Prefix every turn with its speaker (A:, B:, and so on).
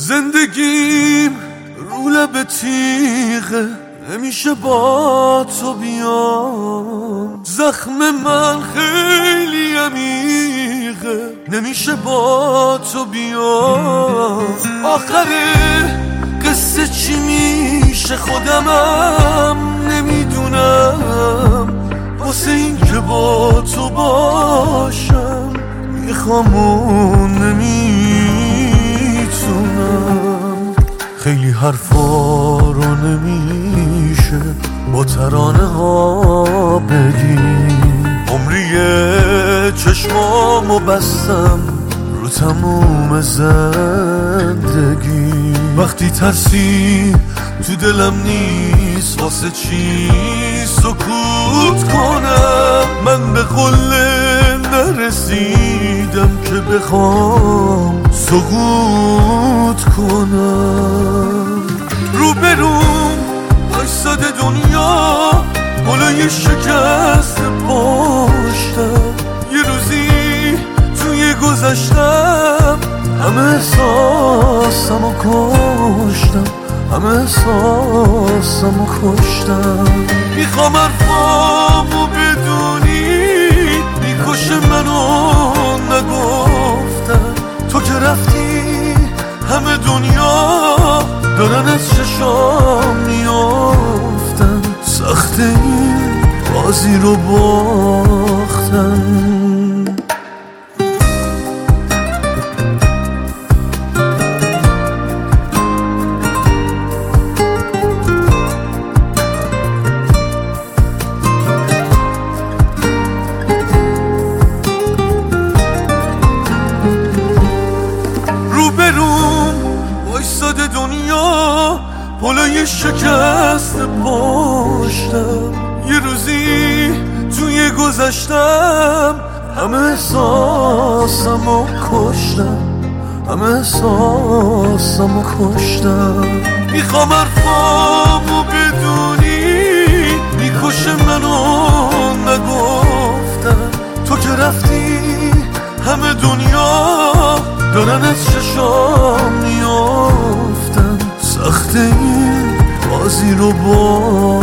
A: زندگیم رو لب تیغه، نمیشه با تو بیام. زخم من خیلی عمیقه، نمیشه با تو بیام. آخر قصه چی میشه خودمم نمیدونم. واسه این که با تو باشم میخوام و نمیتونم. خیلی حرفا رو نمیشه با ترانه ها بگیم. عمریه چشمامو بستم رو تموم زندگی. وقتی ترسی تو دلم نیست واسه چی سکوت کنم. من به قله نرسیدم که بخوام سقوط کنم. روبروم وایساده دنیا بالای شکست پشتم. یه روزی توی گذشتم همه احساسمو کشتم، همه احساسمو کشتم. میخوام حرفامو بدونی میکشه منو نگفتم. تو که رفتی همه دنیا دارن از چشام میافتن. سخت این بازی رو باختن. وایساده دنیا بالای شکست پشتم. یه روزی توی گذشتم همه احساسمو کشتم، همه احساسمو کشتم. میخوام حرفامو بدونی میکشه منو نگفتم. تو که رفتی همه دنیا دارن از چشام میافتن. سخت این بازی رو